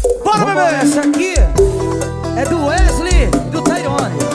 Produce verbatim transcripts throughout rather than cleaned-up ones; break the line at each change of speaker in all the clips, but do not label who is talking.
Bora, bebê! Essa aqui é do Wesley e do Tyrone.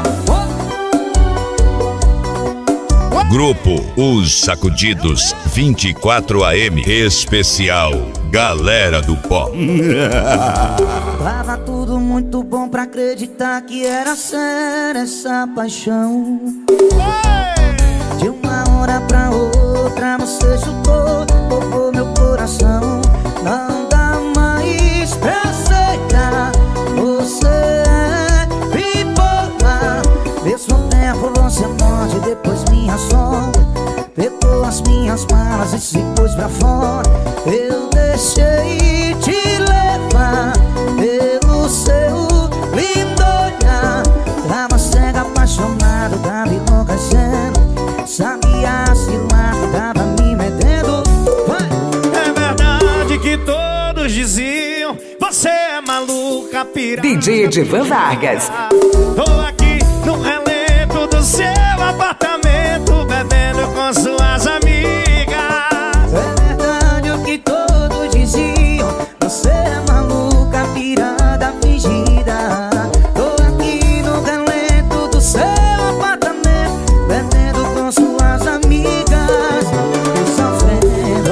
Grupo Os Sacudidos vinte e quatro A M Especial Galera do Pop.
Tava tudo muito bom pra acreditar que era séria essa paixão. De uma hora pra outra você chutou, tocou meu coração. Não dá mais pra aceitar, você é bipolar. Mesmo tempo você morde, depois minha sombra. Pegou as minhas malas e se pôs pra fora. Eu deixei te levar pelo seu lindo olhar. Tava cega, apaixonado, tava enlouquecendo. Sabia se lá que tava me metendo. Vai!
É verdade que todos diziam: você é maluca, pirata.
D J Edivan Vargas.
Tô aqui no relento do seu apartamento, bebendo com suas amigas.
É verdade o que todos diziam: você é maluca, pirada, fingida. Tô aqui no relento do seu apartamento, bebendo com suas amigas e sofrendo.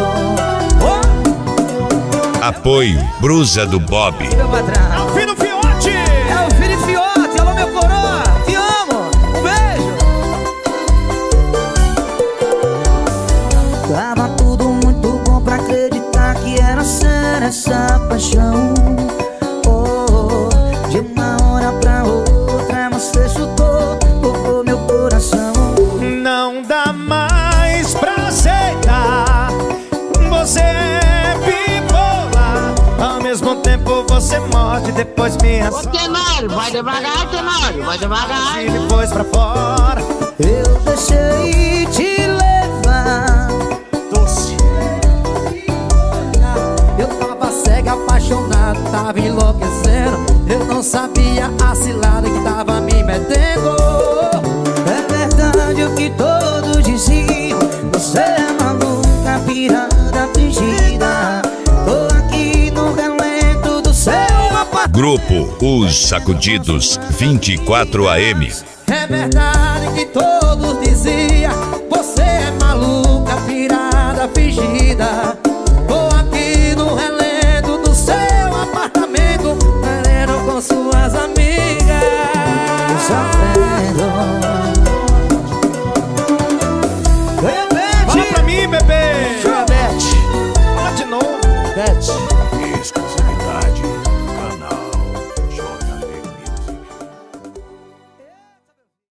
Oh!
Apoio Brusa do Bob.
Meu patrão.
É o filho Fiote.
É o filho Fiote. Alô, meu coroa. Te amo. Um beijo. Tava tudo muito bom pra acreditar que era séria essa paixão. Oh, de uma hora pra outra você chutou, tocou meu coração.
Não dá mais pra aceitar, você é bipolar. Ao mesmo tempo você morde, depois minha
Ô Tenório, vai devagar, Tenório, vai devagar.
e depois pra fora.
Eu deixei te levar.
Doce.
Eu tava cega, apaixonado, tava enlouquecendo. Eu não sabia a cilada que tava me metendo.
É verdade o que todos diziam: você é maluca, pirada, fingida. Tô aqui no relento do seu apartamento.
Grupo Os Sacudidos vinte e quatro A M.
É verdade que todos diziam: você é maluca, pirada, fingida. Tô aqui no relento do seu apartamento, bebendo com suas